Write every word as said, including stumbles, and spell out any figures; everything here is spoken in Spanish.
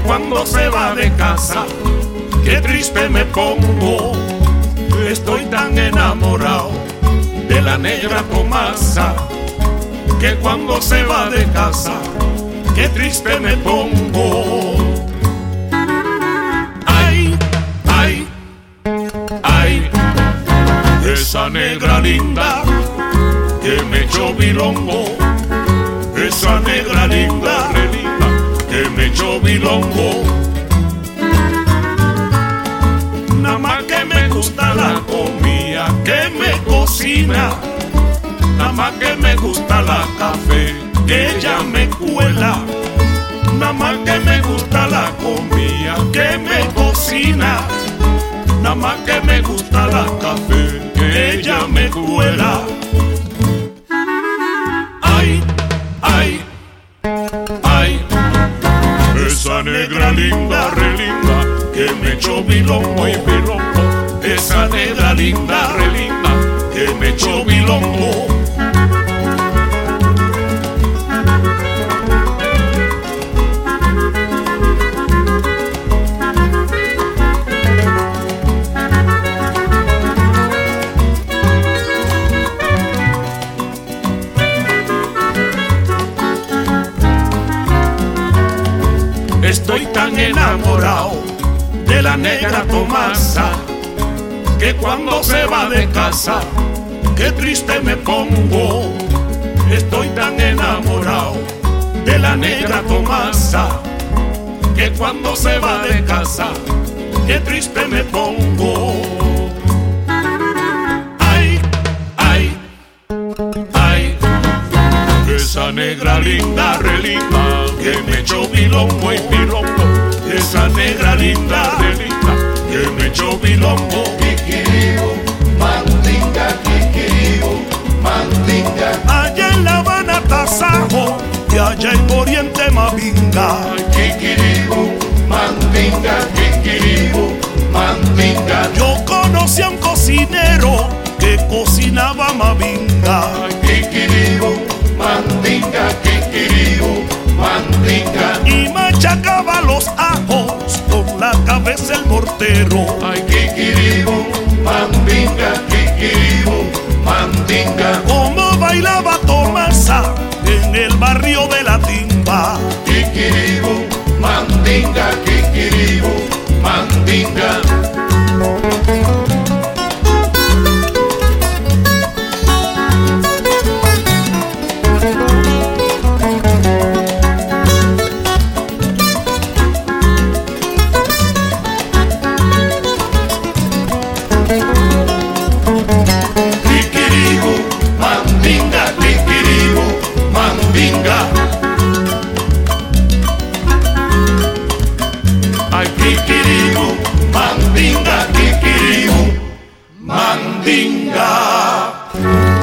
cuando se va de casa, qué triste me pongo. Estoy tan enamorado de la negra Tomasa, que cuando se va de casa, qué triste me pongo. Ay, ay, ay, esa negra linda que me echó bilongo, esa negra linda, linda que me echó bilongo. Nada más que me gusta la comida que me cocina, nada más que me gusta la café que ella me cuela, nada más que me gusta la comida que me cocina, nada más que me gusta la café que ella me cuela. Ay, ay, ay, esa negra linda, re linda que me echó bilongo y bilongo, esa negra linda, re linda que me echó bilongo. Estoy tan enamorado de la negra Tomasa, que cuando se va de casa, qué triste me pongo. Estoy tan enamorado de la negra Tomasa, que cuando se va de casa, qué triste me pongo. Ay, ay, ay, esa negra linda, re linda que me echó bilongo y bilongo, esa negra linda, re linda que me echó bilongo. Kikiribu, mandinga, kikiribu, mandinga. Allá en La Habana tasajo y allá en Oriente Mabinga. Kikiribu, mandinga, kikiribu, mandinga. Yo conocí a un cocinero que cocinaba Mabinga. Kikiribu, mandinga, kikiribu, mandinga. Y machacaba los ajos con la cabeza el mortero. Ay, kikiribu, mandinga, kikiribu, mandinga. Como bailaba Tomasa en el barrio de la Timba. Kikiribu, mandinga, kikiribu, mandinga. Kikiribu, mandinga, kikiribu, mandinga. Ay, kikiribu, mandinga, kikiribu, mandinga.